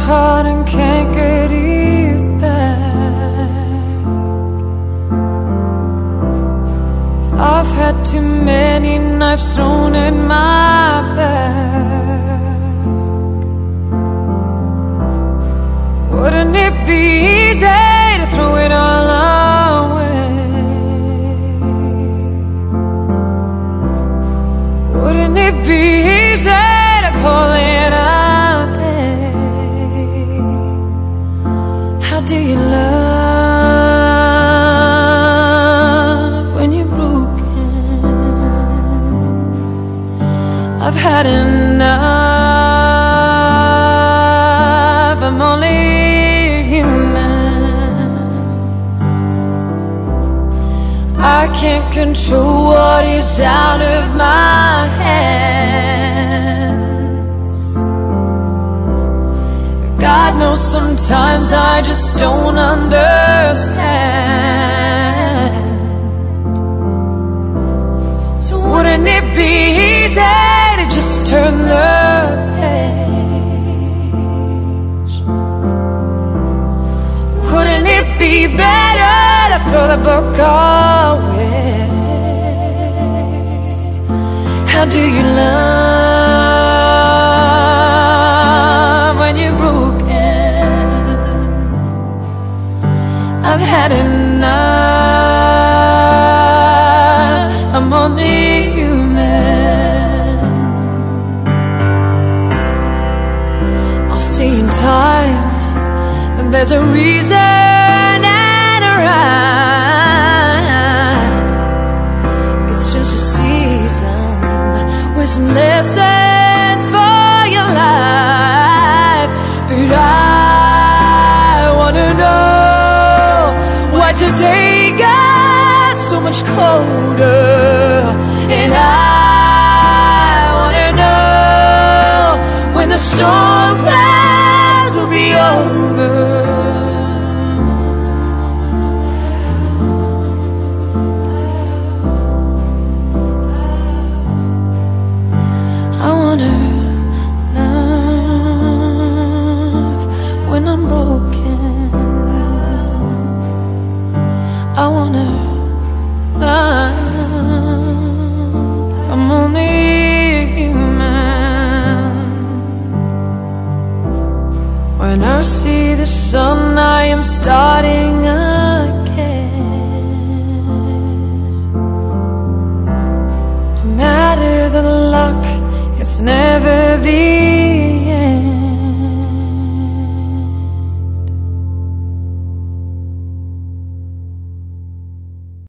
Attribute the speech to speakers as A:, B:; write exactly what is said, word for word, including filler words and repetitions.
A: heart and can't get it back. I've had too many knives thrown at my back. Wouldn't it be easy to throw it all away? Wouldn't it be easy to call it a day? How do you love when you're broken? I've had enough, I'm only human. I can't control what is out of my hands. God knows sometimes I just don't understand. So wouldn't it be easy to just turn the page? Wouldn't it be better to throw the book away? How do you love when you're broken? I've had enough, I'm only human. I'll see in time that there's a reason and a rhyme. It's just a season with some lessons for your life. But I wanna know why today got so much colder. And I wanna know when the storm clouds will be over. I wanna love when I'm broken. I wanna love, I'm only human. When I see the sun, I am starting again. No matter the luck, it's never the